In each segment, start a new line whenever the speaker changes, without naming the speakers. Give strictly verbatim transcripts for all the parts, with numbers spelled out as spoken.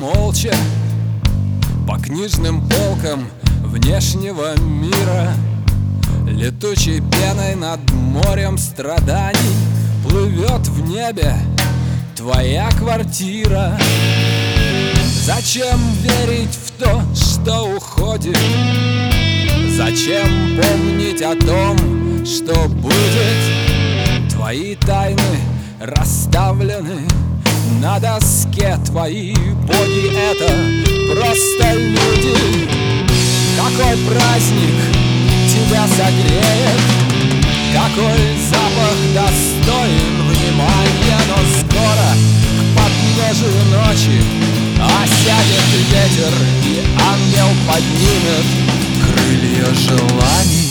молча по книжным полкам внешнего мира. Летучей пеной над морем страданий плывет в небе твоя квартира. Зачем верить в то, что уходит? Зачем помнить о том, что будет? Твои тайны расставлены на доске. Твои боги — это просто люди. Какой праздник тебя согреет, какой запах достоин внимания. Но скоро к подножию ночи осядет ветер, и ангел поднимет крылья желаний.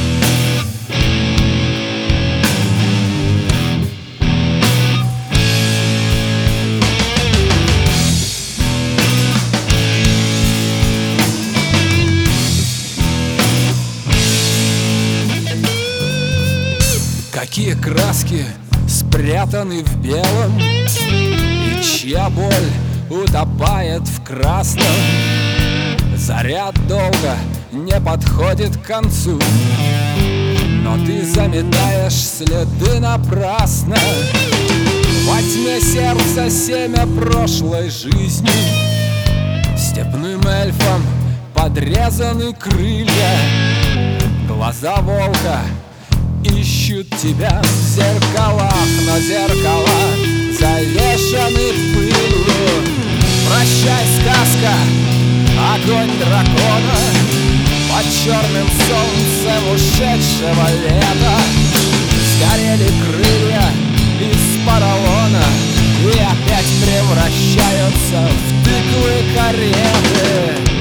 Какие краски спрятаны в белом, и чья боль утопает в красном. Заряд долго не подходит к концу, но ты заметаешь следы напрасно. Во тьме сердца семя прошлой жизни, степным эльфом подрезаны крылья. Глаза волка ищут тебя в зеркалах, но зеркала завешаны пылью. Прощай, сказка, огонь дракона, под черным солнцем ушедшего лета. Сгорели крылья из поролона и опять превращаются в тыквы кареты.